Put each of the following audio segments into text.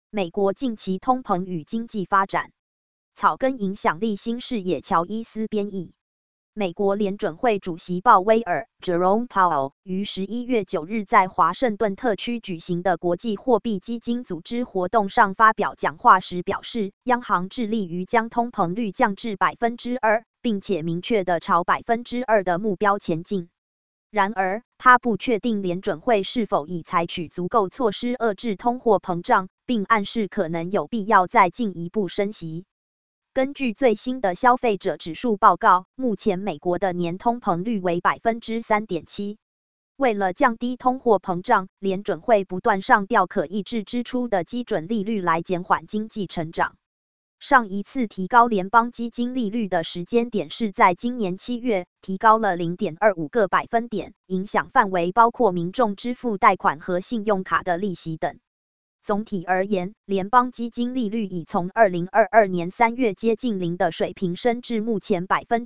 美国近期通膨与经济发展，草根影响力新视野乔伊斯编译。美国联准会主席鲍威尔 （Jerome Powell） 于11月9日在华盛顿特区举行的国际货币基金组织活动上发表讲话时表示，央行致力于将通膨率降至 2%， 并且明确地朝 2% 的目标前进。然而，他不确定联准会是否已采取足够措施遏制通货膨胀，并暗示可能有必要再进一步升息。根据最新的消费者指数报告，目前美国的年通膨率为 3.7%。为了降低通货膨胀，联准会不断上调可抑制支出的基准利率来减缓经济成长。上一次提高联邦基金利率的时间点是在今年7月，提高了 0.25个百分点，影响范围包括民众支付贷款和信用卡的利息等。总体而言，联邦基金利率已从2022年3月接近0的水平升至目前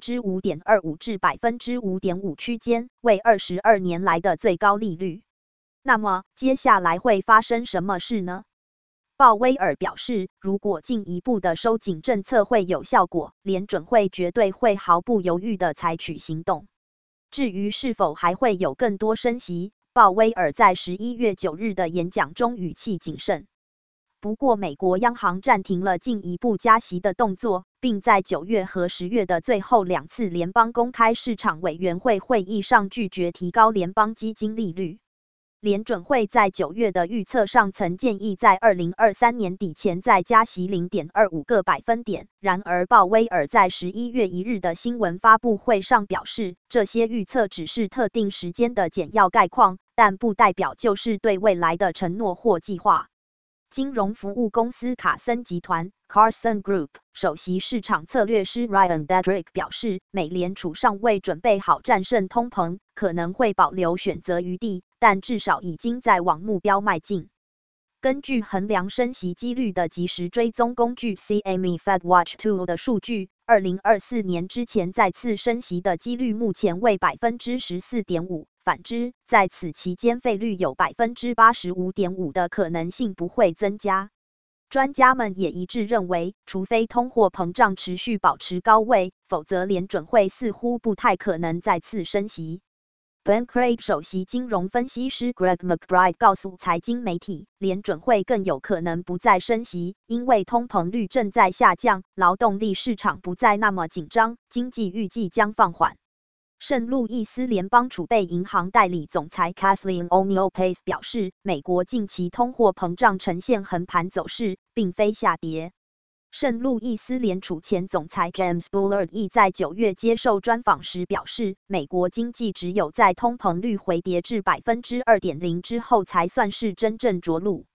5.25% 至 5.5% 区间，为22年来的最高利率。那么，接下来会发生什么事呢？鲍威尔表示，如果进一步的收紧政策会有效果，联准会绝对会毫不犹豫地采取行动。至于是否还会有更多升息，鲍威尔在11月9日的演讲中语气谨慎。不过，美国央行暂停了进一步加息的动作，并在9月和10月的最后2次联邦公开市场委员会会议上拒绝提高联邦基金利率。联准会在9月的预测上曾建议在2023年底前再加息 0.25个百分点，然而鲍威尔在11月1日的新闻发布会上表示，这些预测只是特定时间的简要概况，但不代表就是对未来的承诺或计划。金融服务公司卡森集团 Carson Group 首席市场策略师 Ryan Dedrick 表示，美联储尚未准备好战胜通膨，可能会保留选择余地，但至少已经在往目标迈进。根据衡量升息几率的即时追踪工具 CME FedWatch Tool 的数据，2024年之前再次升息的几率目前为 14.5%， 反之，在此期间费率有 85.5% 的可能性不会增加。专家们也一致认为，除非通货膨胀持续保持高位，否则联准会似乎不太可能再次升息。Bankrate 首席金融分析师 Greg McBride 告诉财经媒体，联准会更有可能不再升息，因为通膨率正在下降，劳动力市场不再那么紧张，经济预计将放缓。圣路易斯联邦储备银行代理总裁 Kathleen O'Neil-Pace 表示，美国近期通货膨胀呈现横盘走势，并非下跌。圣路易斯联储前总裁 James Bullard 亦在9月接受专访时表示，美国经济只有在通膨率回跌至 2.0% 之后才算是真正着陆。